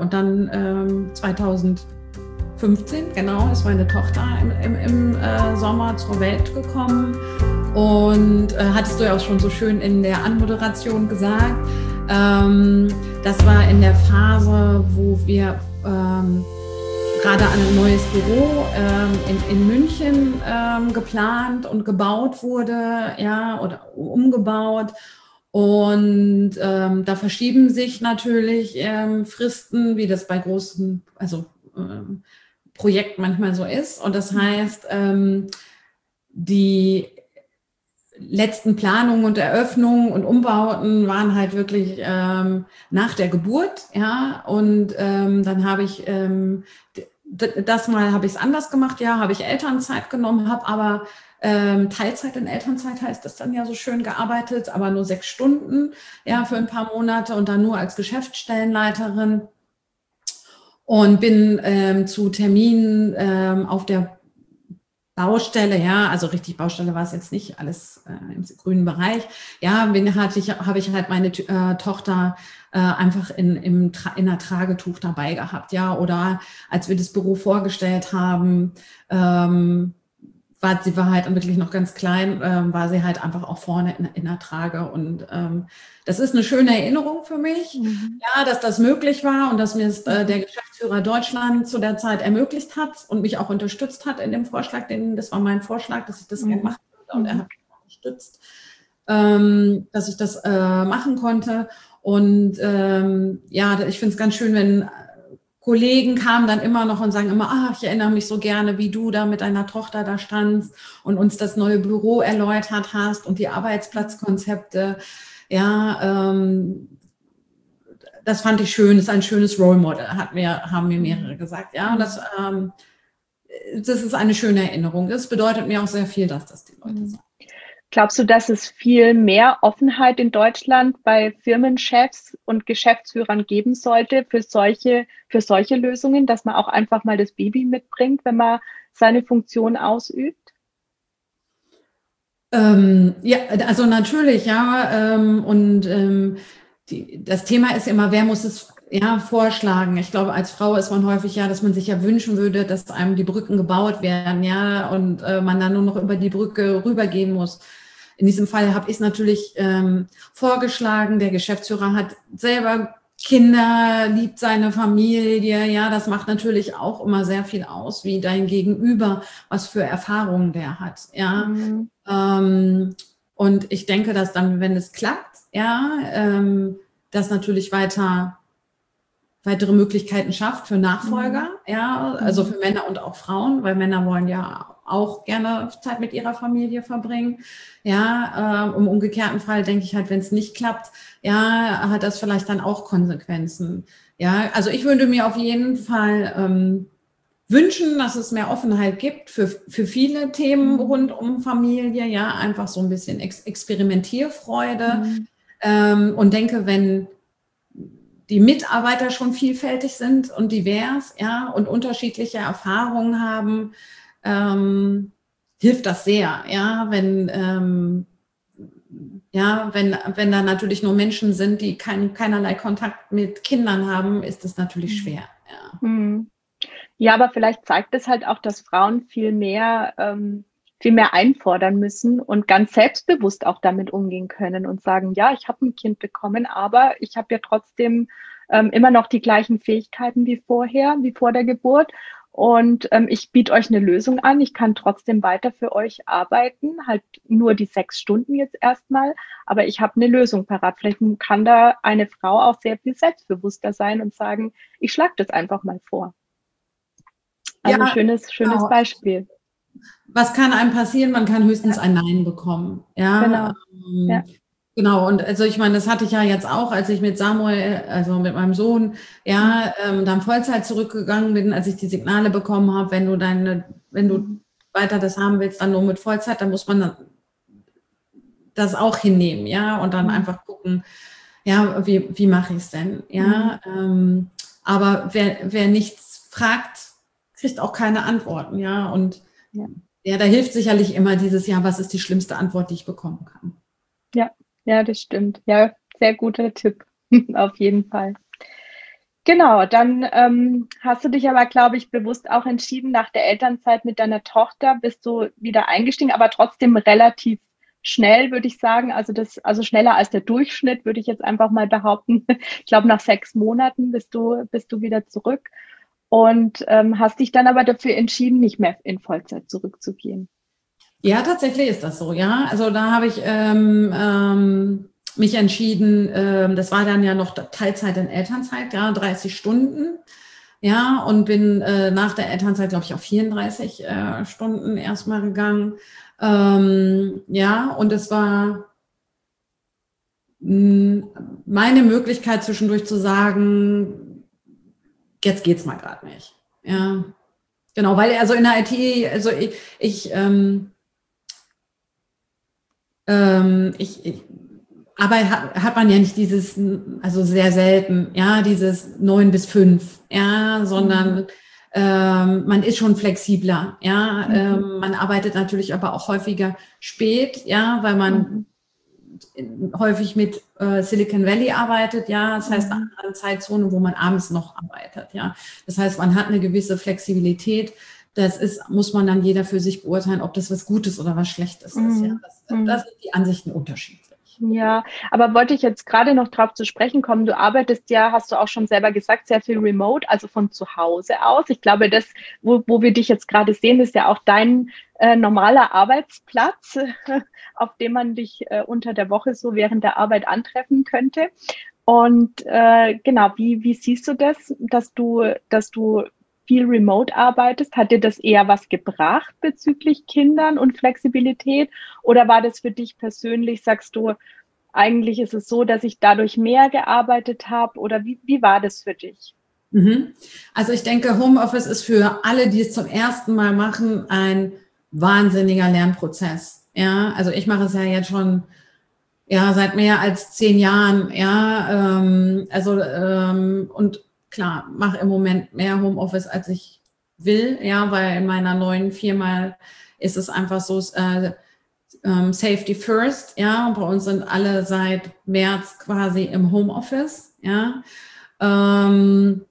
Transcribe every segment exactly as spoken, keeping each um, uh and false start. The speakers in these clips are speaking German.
und dann ähm, zweitausendfünfzehn, genau, ist meine Tochter im, im, im äh, Sommer zur Welt gekommen. Und äh, hattest du ja auch schon so schön in der Anmoderation gesagt, ähm, das war in der Phase, wo wir ähm, gerade ein neues Büro ähm, in, in München ähm, geplant und gebaut wurde, ja, oder umgebaut. Und ähm, da verschieben sich natürlich ähm, Fristen, wie das bei großen, also ähm, Projekten manchmal so ist. Und das heißt, ähm, die letzten Planungen und Eröffnungen und Umbauten waren halt wirklich ähm, nach der Geburt, ja, und ähm, dann habe ich ähm, das Mal habe ich es anders gemacht, ja, habe ich Elternzeit genommen, habe aber ähm, Teilzeit in Elternzeit heißt das dann ja so schön gearbeitet, aber nur sechs Stunden, ja, für ein paar Monate und dann nur als Geschäftsstellenleiterin und bin ähm, zu Terminen ähm, auf der Baustelle, ja, also richtig Baustelle war es jetzt nicht, alles äh, im grünen Bereich. Ja, bin, hatte ich, habe ich halt meine äh, Tochter äh, einfach in, im, in einer Tragetuch dabei gehabt, ja, oder als wir das Büro vorgestellt haben, ähm, war sie war halt wirklich noch ganz klein, ähm, war sie halt einfach auch vorne in, in der Trage und ähm, das ist eine schöne Erinnerung für mich, mhm. ja, dass das möglich war und dass mir es, äh, der Geschäftsführer Deutschland zu der Zeit ermöglicht hat und mich auch unterstützt hat in dem Vorschlag, den, das war mein Vorschlag, dass ich das mhm. gerne machen würde und er hat mich unterstützt, ähm, dass ich das äh, machen konnte und ähm, ja, ich finde es ganz schön, wenn Kollegen kamen dann immer noch und sagen immer, ah, ich erinnere mich so gerne, wie du da mit deiner Tochter da standst und uns das neue Büro erläutert hast und die Arbeitsplatzkonzepte. Ja, ähm, das fand ich schön, das ist ein schönes Role Model, hat mir, haben mir mehrere gesagt. Ja, und das, ähm, das ist eine schöne Erinnerung. Das bedeutet mir auch sehr viel, dass das die Leute sagen. Glaubst du, dass es viel mehr Offenheit in Deutschland bei Firmenchefs und Geschäftsführern geben sollte für solche, für solche Lösungen, dass man auch einfach mal das Baby mitbringt, wenn man seine Funktion ausübt? Ähm, ja, also natürlich, ja. Ähm, und ähm, die, das Thema ist immer, wer muss es ja, vorschlagen. Ich glaube, als Frau ist man häufig ja, dass man sich ja wünschen würde, dass einem die Brücken gebaut werden, ja, und äh, man dann nur noch über die Brücke rübergehen muss. In diesem Fall habe ich es natürlich ähm, vorgeschlagen. Der Geschäftsführer hat selber Kinder, liebt seine Familie. Ja, das macht natürlich auch immer sehr viel aus, wie dein Gegenüber, was für Erfahrungen der hat. Ja, mhm. ähm, und ich denke, dass dann, wenn es klappt, ja, ähm, das natürlich weiter weitere Möglichkeiten schafft für Nachfolger, mhm. ja, also für Männer und auch Frauen, weil Männer wollen ja auch gerne Zeit mit ihrer Familie verbringen, ja, äh, im umgekehrten Fall denke ich halt, wenn es nicht klappt, ja, hat das vielleicht dann auch Konsequenzen, ja, also ich würde mir auf jeden Fall ähm, wünschen, dass es mehr Offenheit gibt für, für viele Themen rund um Familie, ja, einfach so ein bisschen Ex- Experimentierfreude mhm. ähm, und denke, wenn die Mitarbeiter schon vielfältig sind und divers, ja, und unterschiedliche Erfahrungen haben, ähm, hilft das sehr, ja, wenn, ähm, ja, wenn, wenn da natürlich nur Menschen sind, die kein, keinerlei Kontakt mit Kindern haben, ist das natürlich schwer, ja. Ja, aber vielleicht zeigt es halt auch, dass Frauen viel mehr, ähm, viel mehr einfordern müssen und ganz selbstbewusst auch damit umgehen können und sagen, ja, ich habe ein Kind bekommen, aber ich habe ja trotzdem ähm, immer noch die gleichen Fähigkeiten wie vorher, wie vor der Geburt. Und ähm, ich biete euch eine Lösung an. Ich kann trotzdem weiter für euch arbeiten, halt nur die sechs Stunden jetzt erstmal, aber ich habe eine Lösung parat. Vielleicht kann da eine Frau auch sehr viel selbstbewusster sein und sagen, ich schlage das einfach mal vor. Also ja, schönes, schönes genau. Beispiel. Was kann einem passieren? Man kann höchstens ja. ein Nein bekommen. Ja, genau. Ähm, ja. Genau, und also ich meine, das hatte ich ja jetzt auch, als ich mit Samuel, also mit meinem Sohn, ja, ähm, dann Vollzeit zurückgegangen bin, als ich die Signale bekommen habe, wenn du deine, wenn du mhm. weiter das haben willst, dann nur mit Vollzeit, dann muss man das auch hinnehmen, ja, und dann mhm. einfach gucken, ja, wie, wie mache ich es denn, ja, mhm. ähm, aber wer, wer nichts fragt, kriegt auch keine Antworten, ja, und ja. ja, da hilft sicherlich immer dieses Jahr, was ist die schlimmste Antwort, die ich bekommen kann. Ja, ja, das stimmt. Ja, sehr guter Tipp, auf jeden Fall. Genau, dann ähm, hast du dich aber, glaube ich, bewusst auch entschieden, nach der Elternzeit mit deiner Tochter bist du wieder eingestiegen, aber trotzdem relativ schnell, würde ich sagen. Also das, also schneller als der Durchschnitt, würde ich jetzt einfach mal behaupten. Ich glaube, nach sechs Monaten bist du, bist du wieder zurück und ähm, hast dich dann aber dafür entschieden, nicht mehr in Vollzeit zurückzugehen. Ja, tatsächlich ist das so, ja. Also da habe ich ähm, ähm, mich entschieden, ähm, das war dann ja noch Teilzeit in Elternzeit, ja, dreißig Stunden, ja, und bin äh, nach der Elternzeit, glaube ich, auf vierunddreißig äh, Stunden erstmal gegangen. Ähm, ja, und es war mh, meine Möglichkeit zwischendurch zu sagen, jetzt geht's mal gerade nicht. Ja, genau, weil also in der I T, also ich, ich ähm, Ähm, ich, ich, aber hat, hat man ja nicht dieses, also sehr selten, ja, dieses neun bis fünf, ja, sondern mhm. ähm, man ist schon flexibler, ja, mhm. ähm, man arbeitet natürlich aber auch häufiger spät, ja, weil man mhm. häufig mit äh, Silicon Valley arbeitet, ja, das heißt mhm. an Zeitzonen, wo man abends noch arbeitet, ja, das heißt, man hat eine gewisse Flexibilität. Das ist, muss man dann jeder für sich beurteilen, ob das was Gutes oder was Schlechtes mm. ist. Ja, das, das sind die Ansichten unterschiedlich. Ja, aber wollte ich jetzt gerade noch drauf zu sprechen kommen. Du arbeitest ja, hast du auch schon selber gesagt, sehr viel remote, also von zu Hause aus. Ich glaube, das, wo, wo wir dich jetzt gerade sehen, ist ja auch dein äh, normaler Arbeitsplatz, auf dem man dich äh, unter der Woche so während der Arbeit antreffen könnte. Und äh, genau, wie, wie siehst du das, dass du, dass du viel remote arbeitest? Hat dir das eher was gebracht bezüglich Kindern und Flexibilität? Oder war das für dich persönlich, sagst du, eigentlich ist es so, dass ich dadurch mehr gearbeitet habe? Oder wie, wie war das für dich? Also ich denke, Homeoffice ist für alle, die es zum ersten Mal machen, ein wahnsinniger Lernprozess. Ja, also ich mache es ja jetzt schon ja seit mehr als zehn Jahren. Ja, ähm, also ähm, und klar, mache im Moment mehr Homeoffice, als ich will, ja, weil in meiner neuen Firma ist es einfach so, äh, ähm, Safety First, ja, bei uns sind alle seit März quasi im Homeoffice, ja, ähm,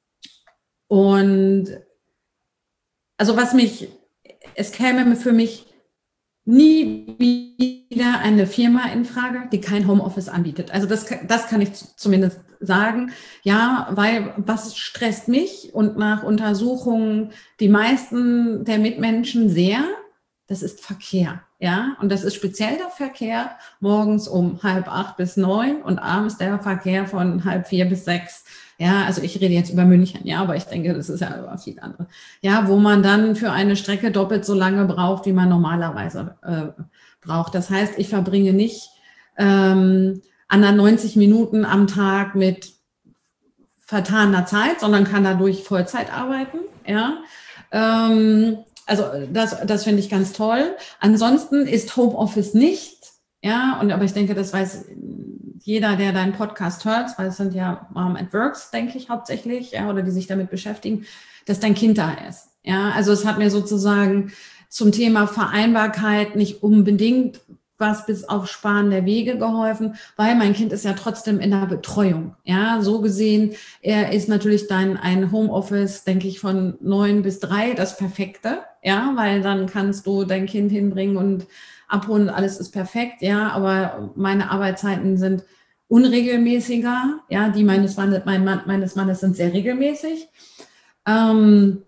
und also was mich, es käme für mich nie wieder eine Firma in Frage, die kein Homeoffice anbietet. Also das, das kann ich zumindest sagen. Ja, weil was stresst mich und nach Untersuchungen die meisten der Mitmenschen sehr, das ist Verkehr. Ja, und das ist speziell der Verkehr morgens um halb acht bis neun und abends der Verkehr von halb vier bis sechs. Ja, also ich rede jetzt über München, ja, aber ich denke, das ist ja über viel andere. Ja, wo man dann für eine Strecke doppelt so lange braucht, wie man normalerweise äh, braucht. Das heißt, ich verbringe nicht ähm, neunzig Minuten am Tag mit vertaner Zeit, sondern kann dadurch Vollzeit arbeiten. Ja, ähm, also das, das finde ich ganz toll. Ansonsten ist Homeoffice nicht, ja, und aber ich denke, das weiß jeder, der deinen Podcast hört, weil es sind ja Mom at Works, denke ich, hauptsächlich, ja, oder die sich damit beschäftigen, dass dein Kind da ist. Ja, also es hat mir sozusagen zum Thema Vereinbarkeit nicht unbedingt was bis auf Sparen der Wege geholfen, weil mein Kind ist ja trotzdem in der Betreuung. Ja, so gesehen, er ist natürlich dann ein Homeoffice, denke ich, von neun bis drei, das Perfekte. Ja, weil dann kannst du dein Kind hinbringen und abholen, alles ist perfekt. Ja, aber meine Arbeitszeiten sind unregelmäßiger. Ja, die meines Mannes, mein Mann, meines Mannes sind sehr regelmäßig. Ähm,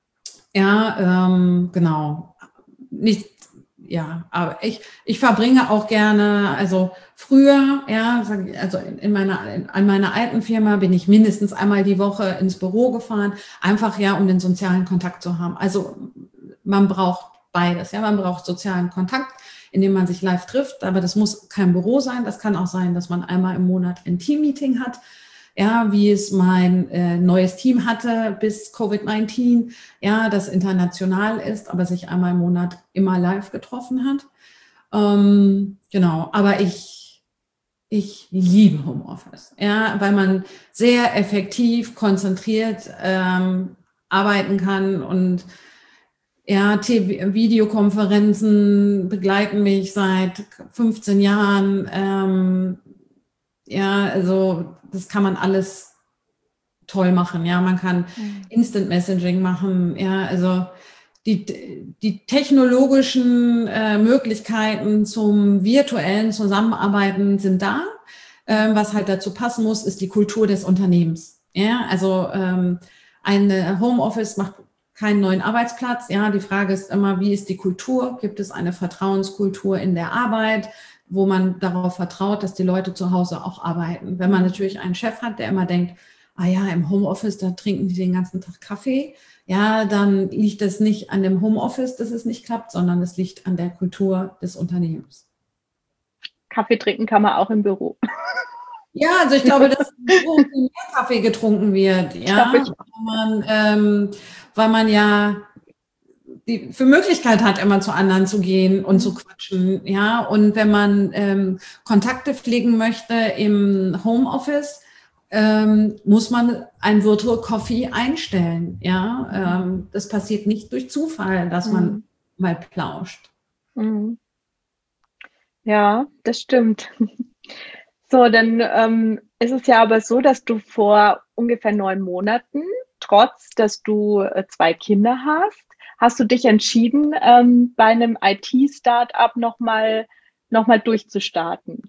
ja, ähm, genau. Nicht Ja, aber ich, ich verbringe auch gerne, also früher, ja, also in meiner, in, an meiner alten Firma bin ich mindestens einmal die Woche ins Büro gefahren, einfach ja, um den sozialen Kontakt zu haben. Also man braucht beides, ja, man braucht sozialen Kontakt, indem man sich live trifft, aber das muss kein Büro sein, das kann auch sein, dass man einmal im Monat ein Team-Meeting hat. Ja, wie es mein äh, neues Team hatte bis Covid neunzehn, ja, das international ist, aber sich einmal im Monat immer live getroffen hat. Ähm, genau, aber ich, ich liebe Homeoffice, ja, weil man sehr effektiv, konzentriert ähm, arbeiten kann und ja, T V, Videokonferenzen begleiten mich seit fünfzehn Jahren. Ähm, ja, also das kann man alles toll machen. Ja, man kann Mhm. Instant Messaging machen. Ja, also die, die technologischen äh, Möglichkeiten zum virtuellen Zusammenarbeiten sind da. Ähm, was halt dazu passen muss, ist die Kultur des Unternehmens. Ja, also ähm, ein Homeoffice macht keinen neuen Arbeitsplatz. Ja, die Frage ist immer, wie ist die Kultur? Gibt es eine Vertrauenskultur in der Arbeit, wo man darauf vertraut, dass die Leute zu Hause auch arbeiten? Wenn man natürlich einen Chef hat, der immer denkt, ah ja, im Homeoffice, da trinken die den ganzen Tag Kaffee, ja, dann liegt es nicht an dem Homeoffice, dass es nicht klappt, sondern es liegt an der Kultur des Unternehmens. Kaffee trinken kann man auch im Büro. Ja, also ich glaube, dass so viel mehr Kaffee getrunken wird, ja, weil man, ähm, weil man ja die für Möglichkeit hat, immer zu anderen zu gehen und zu quatschen, ja, und wenn man ähm, Kontakte pflegen möchte im Homeoffice, ähm, muss man ein Virtual Coffee einstellen, ja, ähm, das passiert nicht durch Zufall, dass man Mhm. mal plauscht. Mhm. Ja, das stimmt. So, dann ähm, ist es ja aber so, dass du vor ungefähr neun Monaten, trotz dass du äh, zwei Kinder hast, hast du dich entschieden, ähm, bei einem I T-Startup nochmal noch mal durchzustarten.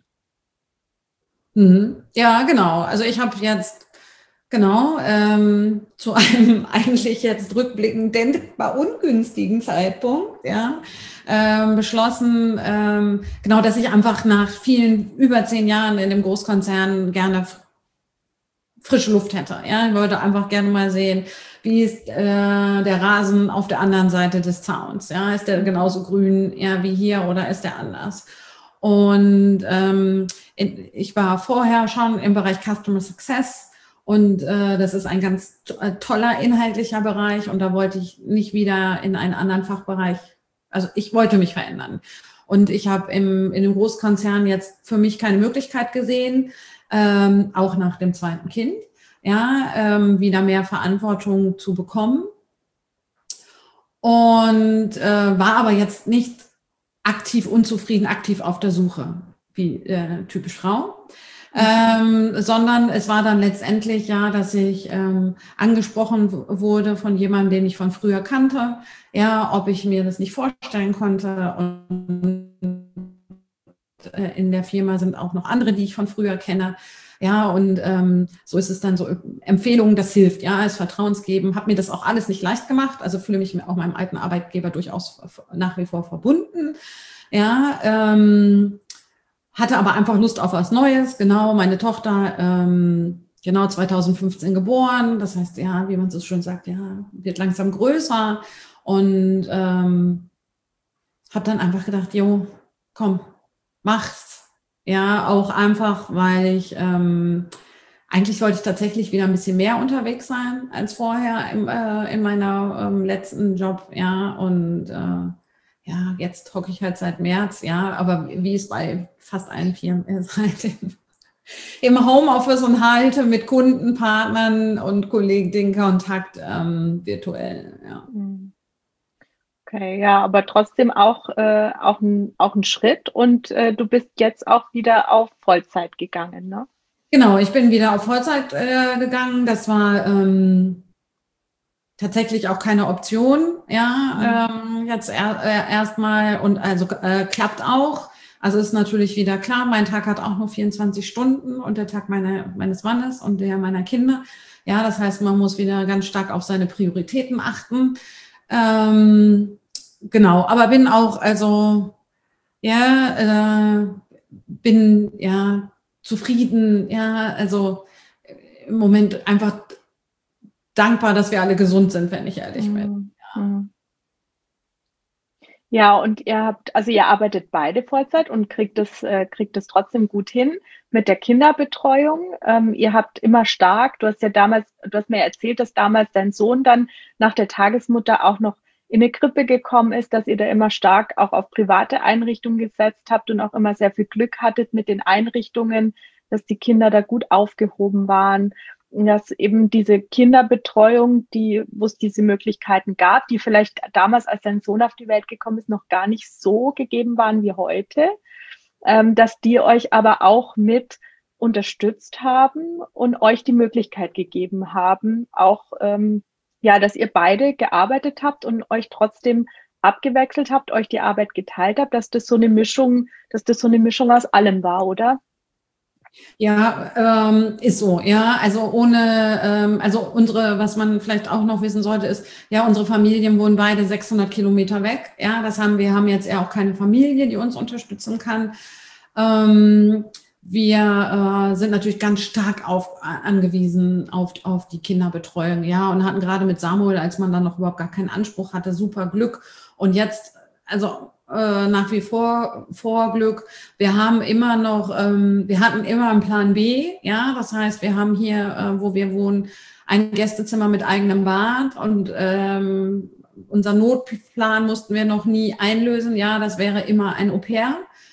Mhm. Ja, genau. Also ich habe jetzt genau ähm, zu einem eigentlich jetzt rückblickend denkbar ungünstigen Zeitpunkt, ja, ähm, beschlossen, ähm, genau, dass ich einfach nach vielen über zehn Jahren in dem Großkonzern gerne frische Luft hätte. Ja, ich wollte einfach gerne mal sehen, wie ist äh, der Rasen auf der anderen Seite des Zauns. Ja, ist der genauso grün, ja, wie hier oder ist der anders? Und ähm, in, ich war vorher schon im Bereich Customer Success und äh, das ist ein ganz to- toller inhaltlicher Bereich und da wollte ich nicht wieder in einen anderen Fachbereich, also ich wollte mich verändern. Und ich habe im, in dem Großkonzern jetzt für mich keine Möglichkeit gesehen, ähm, auch nach dem zweiten Kind, ja, ähm, wieder mehr Verantwortung zu bekommen. Und äh, war aber jetzt nicht aktiv unzufrieden, aktiv auf der Suche, wie äh, typisch Frau. Ähm, sondern es war dann letztendlich ja, dass ich ähm, angesprochen w- wurde von jemandem, den ich von früher kannte, ja, ob ich mir das nicht vorstellen konnte. Und äh, in der Firma sind auch noch andere, die ich von früher kenne. Ja, und ähm, so ist es dann so, Empfehlungen, das hilft, ja, als Vertrauensgeben. Habe mir das auch alles nicht leicht gemacht, also fühle mich auch meinem alten Arbeitgeber durchaus nach wie vor verbunden. Ja, ähm, hatte aber einfach Lust auf was Neues. Genau, meine Tochter, ähm, genau zweitausendfünfzehn geboren. Das heißt, ja, wie man so schön sagt, ja, wird langsam größer. Und ähm, habe dann einfach gedacht, jo, komm, mach's. Ja, auch einfach, weil ich ähm, eigentlich wollte ich tatsächlich wieder ein bisschen mehr unterwegs sein als vorher im, äh, in meiner ähm, letzten Job, ja. Und äh, ja, jetzt hocke ich halt seit März, ja, aber wie es bei fast allen Firmen ist, halt im, im Homeoffice und halte mit Kunden, Partnern und Kollegen den Kontakt ähm, virtuell, ja. Okay, ja, aber trotzdem auch, äh, auch ein, auch ein Schritt und äh, du bist jetzt auch wieder auf Vollzeit gegangen, ne? Genau, ich bin wieder auf Vollzeit äh, gegangen. Das war ähm, tatsächlich auch keine Option, ja, ähm, jetzt er, äh, erstmal und also äh, klappt auch. Also ist natürlich wieder klar, mein Tag hat auch nur vierundzwanzig Stunden und der Tag meiner, meines Mannes und der meiner Kinder. Ja, das heißt, man muss wieder ganz stark auf seine Prioritäten achten. Ähm, genau, aber bin auch, also, ja, äh, bin ja zufrieden, ja, also im Moment einfach dankbar, dass wir alle gesund sind, wenn ich ehrlich bin. Mhm. Mhm. Ja, und ihr habt, also ihr arbeitet beide Vollzeit und kriegt es, äh, kriegt es trotzdem gut hin mit der Kinderbetreuung. Ähm, ihr habt immer stark, du hast ja damals, du hast mir erzählt, dass damals dein Sohn dann nach der Tagesmutter auch noch in eine Krippe gekommen ist, dass ihr da immer stark auch auf private Einrichtungen gesetzt habt und auch immer sehr viel Glück hattet mit den Einrichtungen, dass die Kinder da gut aufgehoben waren, dass eben diese Kinderbetreuung, die, wo es diese Möglichkeiten gab, die vielleicht damals, als dein Sohn auf die Welt gekommen ist, noch gar nicht so gegeben waren wie heute, ähm, dass die euch aber auch mit unterstützt haben und euch die Möglichkeit gegeben haben, auch, ähm, ja, dass ihr beide gearbeitet habt und euch trotzdem abgewechselt habt, euch die Arbeit geteilt habt, dass das so eine Mischung, dass das so eine Mischung aus allem war, oder? Ja, ähm, ist so, ja. Also ohne, ähm, also unsere, was man vielleicht auch noch wissen sollte, ist, ja, unsere Familien wohnen beide sechshundert Kilometer weg. Ja, das haben wir haben jetzt ja auch keine Familie, die uns unterstützen kann. Ähm, wir äh, sind natürlich ganz stark auf, angewiesen auf, auf die Kinderbetreuung, ja, und hatten gerade mit Samuel, als man dann noch überhaupt gar keinen Anspruch hatte, super Glück. Und jetzt, also äh, nach wie vor Vorglück. Wir haben immer noch, ähm, wir hatten immer einen Plan B, ja, das heißt, wir haben hier, äh, wo wir wohnen, ein Gästezimmer mit eigenem Bad und ähm, unser Notplan mussten wir noch nie einlösen, ja, das wäre immer ein Au-pair.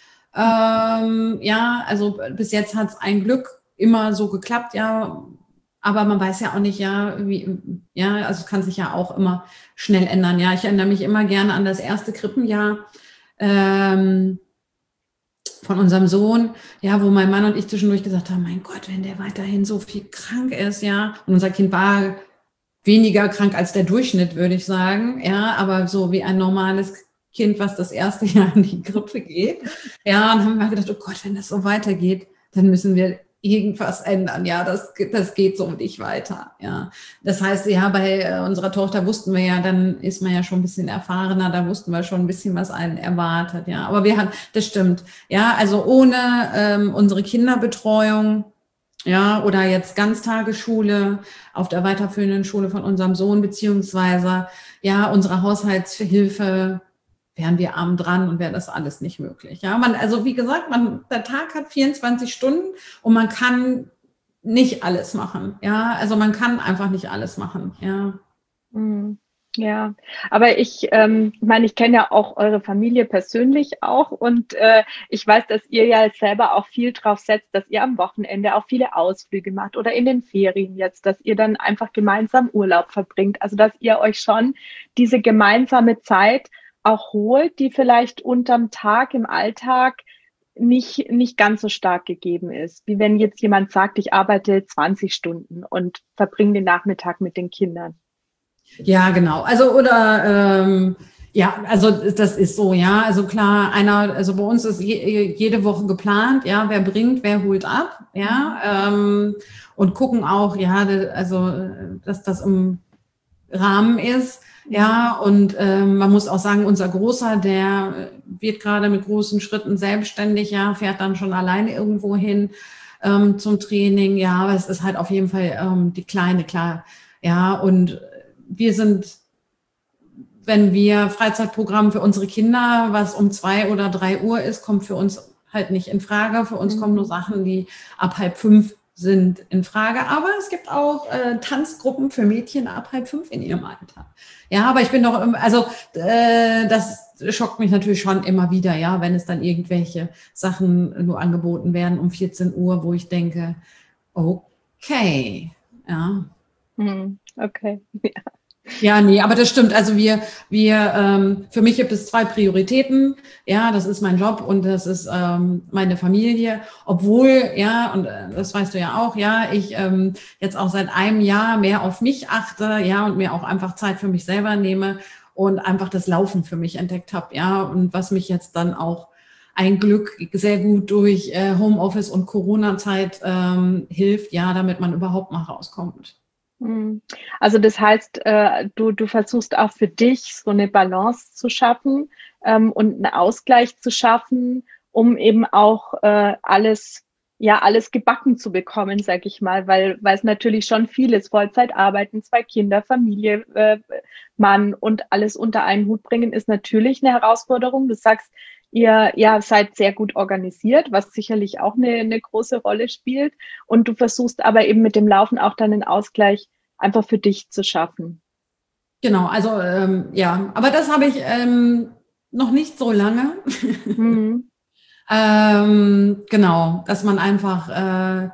Ähm, ja, also bis jetzt hat es ein Glück immer so geklappt, ja, aber man weiß ja auch nicht, ja, wie, ja, also es kann sich ja auch immer schnell ändern, ja. Ich erinnere mich immer gerne an das erste Krippenjahr ähm, von unserem Sohn, ja, wo mein Mann und ich zwischendurch gesagt haben, mein Gott, wenn der weiterhin so viel krank ist, ja, und unser Kind war weniger krank als der Durchschnitt, würde ich sagen, ja, aber so wie ein normales Kind, was das erste Jahr in die Grippe geht, ja, und haben wir gedacht, oh Gott, wenn das so weitergeht, dann müssen wir irgendwas ändern, ja, das, das geht so nicht weiter, ja. Das heißt, ja, bei unserer Tochter wussten wir ja, dann ist man ja schon ein bisschen erfahrener, da wussten wir schon ein bisschen, was einen erwartet, ja. Aber wir hatten, das stimmt, ja, also ohne ähm, unsere Kinderbetreuung, ja, oder jetzt Ganztagesschule auf der weiterführenden Schule von unserem Sohn, beziehungsweise, ja, unsere Haushaltshilfe, wären wir arm dran und wäre das alles nicht möglich. Ja, man, also wie gesagt, man, der Tag hat vierundzwanzig Stunden und man kann nicht alles machen. Ja, also man kann einfach nicht alles machen. Ja. Ja, aber ich ähm, meine, ich kenne ja auch eure Familie persönlich auch und äh, ich weiß, dass ihr ja selber auch viel drauf setzt, dass ihr am Wochenende auch viele Ausflüge macht oder in den Ferien jetzt, dass ihr dann einfach gemeinsam Urlaub verbringt. Also dass ihr euch schon diese gemeinsame Zeit auch holt, die vielleicht unterm Tag im Alltag nicht, nicht ganz so stark gegeben ist. Wie wenn jetzt jemand sagt, ich arbeite zwanzig Stunden und verbringe den Nachmittag mit den Kindern. Ja, genau. Also oder ähm, ja, also das ist so, ja. Also klar, einer, also bei uns ist je, jede Woche geplant, ja, wer bringt, wer holt ab, ja, ähm, und gucken auch, ja, also dass das im Rahmen ist. Ja, und ähm, man muss auch sagen, unser Großer, der wird gerade mit großen Schritten selbstständig, ja, fährt dann schon alleine irgendwo hin ähm, zum Training. Ja, aber es ist halt auf jeden Fall ähm, die Kleine, klar. Ja, und wir sind, wenn wir Freizeitprogramm für unsere Kinder, was um zwei oder drei Uhr ist, kommt für uns halt nicht in Frage. Für uns mhm. kommen nur Sachen, die ab halb fünf sind in Frage. Aber es gibt auch äh, Tanzgruppen für Mädchen ab halb fünf in ihrem Alter. Ja, aber ich bin doch, also äh, das schockt mich natürlich schon immer wieder, ja, wenn es dann irgendwelche Sachen nur angeboten werden um vierzehn Uhr, wo ich denke, okay, ja. Okay, ja. Ja, nee, aber das stimmt. Also wir, wir, ähm, für mich gibt es zwei Prioritäten. Ja, das ist mein Job und das ist ähm, meine Familie. Obwohl, ja, und äh, das weißt du ja auch, ja, ich ähm, jetzt auch seit einem Jahr mehr auf mich achte, ja, und mir auch einfach Zeit für mich selber nehme und einfach das Laufen für mich entdeckt habe, ja, und was mich jetzt dann auch ein Glück sehr gut durch äh, Homeoffice und Corona-Zeit ähm, hilft, ja, damit man überhaupt mal rauskommt. Also das heißt, du, du versuchst auch für dich so eine Balance zu schaffen ähm, und einen Ausgleich zu schaffen, um eben auch äh, alles, ja, alles gebacken zu bekommen, sag ich mal, weil, weil es natürlich schon viel ist, Vollzeit arbeiten, zwei Kinder, Familie, äh, Mann und alles unter einen Hut bringen, ist natürlich eine Herausforderung. Du sagst, ihr ja, seid sehr gut organisiert, was sicherlich auch eine, eine große Rolle spielt. Und du versuchst aber eben mit dem Laufen auch dann einen Ausgleich einfach für dich zu schaffen. Genau, also ähm, ja, aber das habe ich ähm, noch nicht so lange. Mhm. ähm, genau, dass man einfach äh,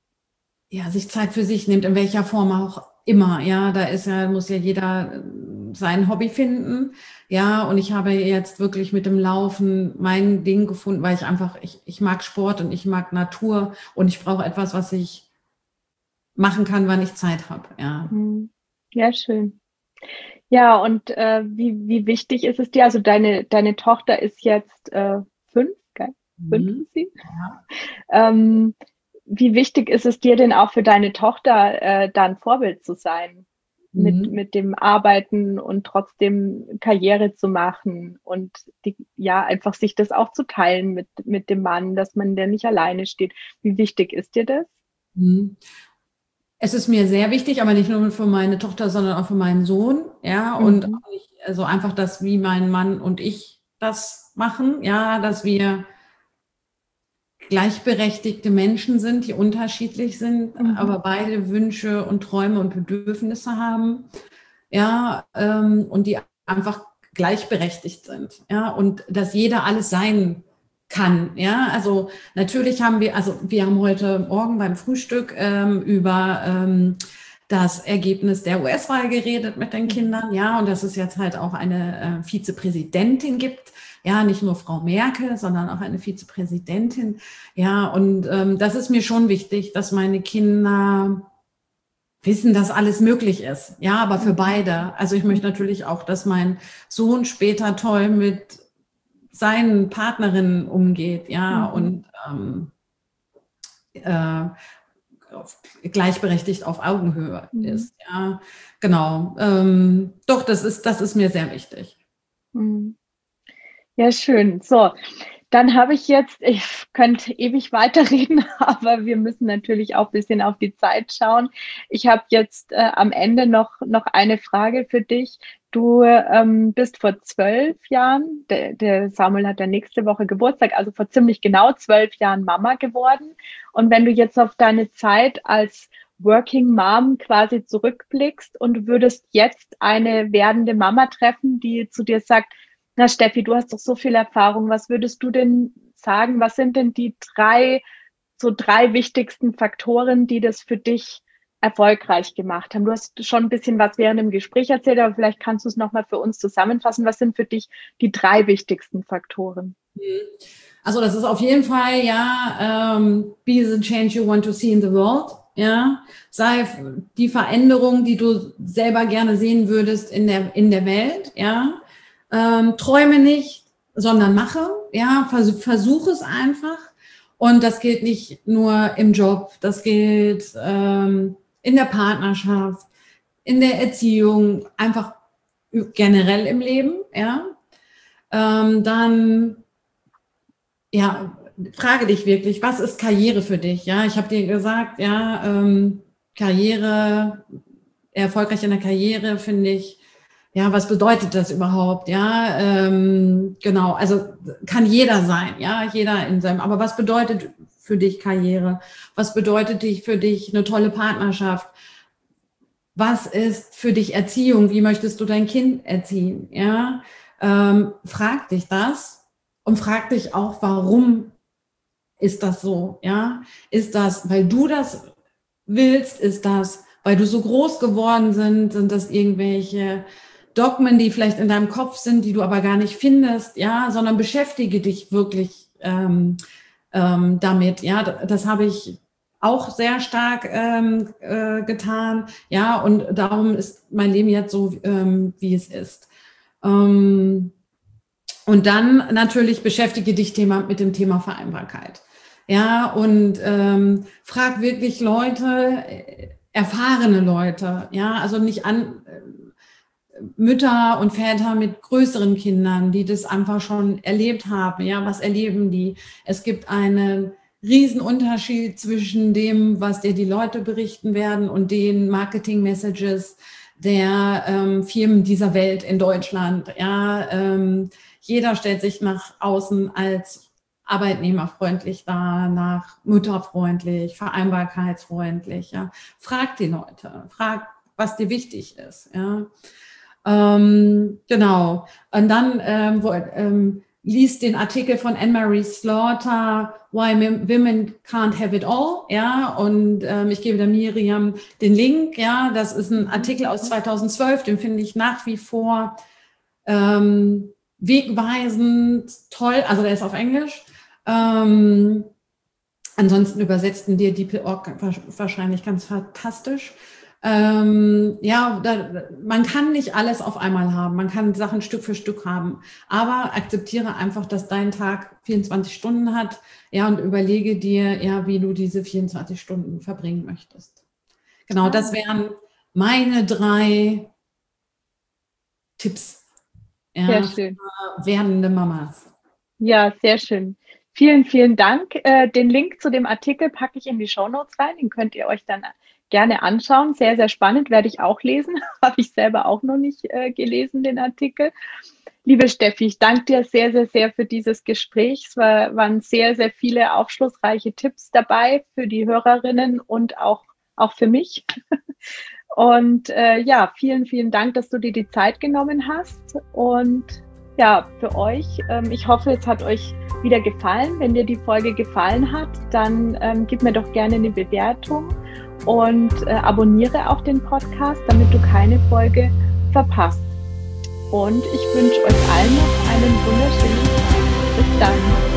ja, sich Zeit für sich nimmt, in welcher Form auch immer. Ja, da ist ja, muss ja jeder sein Hobby finden. Ja, und ich habe jetzt wirklich mit dem Laufen mein Ding gefunden, weil ich einfach, ich, ich mag Sport und ich mag Natur und ich brauche etwas, was ich machen kann, wann ich Zeit habe. Ja, ja, schön. Ja, und äh, wie, wie wichtig ist es dir? Also deine, deine Tochter ist jetzt äh, fünf, gell? Fünf mhm. ist sie. Ja. Ähm, wie wichtig ist es dir denn auch für deine Tochter, äh, da ein Vorbild zu sein? Mit, Mhm. mit dem Arbeiten und trotzdem Karriere zu machen und die, ja, einfach sich das auch zu teilen mit, mit dem Mann, dass man der nicht alleine steht. Wie wichtig ist dir das? Mhm. Es ist mir sehr wichtig, aber nicht nur für meine Tochter, sondern auch für meinen Sohn. Ja, und Mhm. auch nicht, also einfach, dass wie mein Mann und ich das machen. Ja, dass wir gleichberechtigte Menschen sind, die unterschiedlich sind, Mhm. aber beide Wünsche und Träume und Bedürfnisse haben. Ja, ähm, und die einfach gleichberechtigt sind. Ja, und dass jeder alles sein kann. Ja, also natürlich haben wir, also wir haben heute Morgen beim Frühstück ähm, über ähm, das Ergebnis der U S-Wahl geredet mit den Kindern. Ja, und dass es jetzt halt auch eine äh, Vizepräsidentin gibt. Ja, nicht nur Frau Merkel, sondern auch eine Vizepräsidentin. Ja, und ähm, das ist mir schon wichtig, dass meine Kinder wissen, dass alles möglich ist. Ja, aber für beide. Also ich möchte natürlich auch, dass mein Sohn später toll mit seinen Partnerinnen umgeht. Ja, mhm. und ähm, äh, gleichberechtigt auf Augenhöhe mhm. ist. Ja, genau. Ähm, doch, das ist, das ist mir sehr wichtig. Mhm. Ja, schön. So, dann habe ich jetzt, ich könnte ewig weiterreden, aber wir müssen natürlich auch ein bisschen auf die Zeit schauen. Ich habe jetzt äh, am Ende noch, noch eine Frage für dich. Du ähm, bist vor zwölf Jahren, der, der Samuel hat ja nächste Woche Geburtstag, also vor ziemlich genau zwölf Jahren Mama geworden. Und wenn du jetzt auf deine Zeit als Working Mom quasi zurückblickst und du würdest jetzt eine werdende Mama treffen, die zu dir sagt, na Steffi, du hast doch so viel Erfahrung. Was würdest du denn sagen? Was sind denn die drei, so drei wichtigsten Faktoren, die das für dich erfolgreich gemacht haben? Du hast schon ein bisschen was während dem Gespräch erzählt, aber vielleicht kannst du es nochmal für uns zusammenfassen. Was sind für dich die drei wichtigsten Faktoren? Also das ist auf jeden Fall, ja, um, be the change you want to see in the world. Ja, sei die Veränderung, die du selber gerne sehen würdest in der, in der Welt. Ja. Ähm, träume nicht, sondern mache, ja, vers versuche es einfach. Und das gilt nicht nur im Job, das gilt ähm, in der Partnerschaft, in der Erziehung, einfach generell im Leben, ja. Ähm, dann, ja, frage dich wirklich, was ist Karriere für dich? Ja, ich habe dir gesagt, ja, ähm, Karriere, erfolgreich in der Karriere finde ich, ja, was bedeutet das überhaupt? Ja, ähm, genau, also kann jeder sein, ja, jeder in seinem, aber was bedeutet für dich Karriere? Was bedeutet für dich eine tolle Partnerschaft? Was ist für dich Erziehung? Wie möchtest du dein Kind erziehen? Ja, ähm, frag dich das und frag dich auch, warum ist das so? Ja, ist das, weil du das willst? Ist das, weil du so groß geworden sind? Sind das irgendwelche Dogmen, die vielleicht in deinem Kopf sind, die du aber gar nicht findest, ja, sondern beschäftige dich wirklich ähm, ähm, damit, ja, das, das habe ich auch sehr stark ähm, äh, getan, ja, und darum ist mein Leben jetzt so, ähm, wie es ist. Ähm, und dann natürlich beschäftige dich Thema, mit dem Thema Vereinbarkeit, ja, und ähm, frag wirklich Leute, erfahrene Leute, ja, also nicht an Mütter und Väter mit größeren Kindern, die das einfach schon erlebt haben. Ja, was erleben die? Es gibt einen Riesenunterschied zwischen dem, was dir die Leute berichten werden und den Marketing-Messages der ähm, Firmen dieser Welt in Deutschland. Ja, ähm, jeder stellt sich nach außen als arbeitnehmerfreundlich dar, nach mutterfreundlich, vereinbarkeitsfreundlich. Ja, frag die Leute, frag, was dir wichtig ist. Ja. Ähm, genau. Und dann, ähm, wo, ähm, liest den Artikel von Anne-Marie Slaughter, Why Women Can't Have It All, ja, und ähm, ich gebe der Miriam den Link, ja, das ist ein Artikel aus zweitausendzwölf, den finde ich nach wie vor ähm, wegweisend, toll, also der ist auf Englisch. Ähm, ansonsten übersetzt in dir Deep Org wahrscheinlich ganz fantastisch. Ähm, ja, da, man kann nicht alles auf einmal haben, man kann Sachen Stück für Stück haben, aber akzeptiere einfach, dass dein Tag vierundzwanzig Stunden hat, ja, und überlege dir, ja, wie du diese vierundzwanzig Stunden verbringen möchtest. Genau, das wären meine drei Tipps, ja, für werdende Mamas. Ja, sehr schön. Vielen, vielen Dank. Äh, den Link zu dem Artikel packe ich in die Shownotes rein, den könnt ihr euch dann gerne anschauen. Sehr, sehr spannend, werde ich auch lesen. Habe ich selber auch noch nicht äh, gelesen, den Artikel. Liebe Steffi, ich danke dir sehr, sehr, sehr für dieses Gespräch. Es war, waren sehr, sehr viele aufschlussreiche Tipps dabei für die Hörerinnen und auch, auch für mich. Und äh, ja, vielen, vielen Dank, dass du dir die Zeit genommen hast. Und ja, für euch, ähm, ich hoffe, es hat euch wieder gefallen. Wenn dir die Folge gefallen hat, dann ähm, gib mir doch gerne eine Bewertung und äh, abonniere auch den Podcast, damit du keine Folge verpasst. Und ich wünsche euch allen noch einen wunderschönen Tag. Bis dann.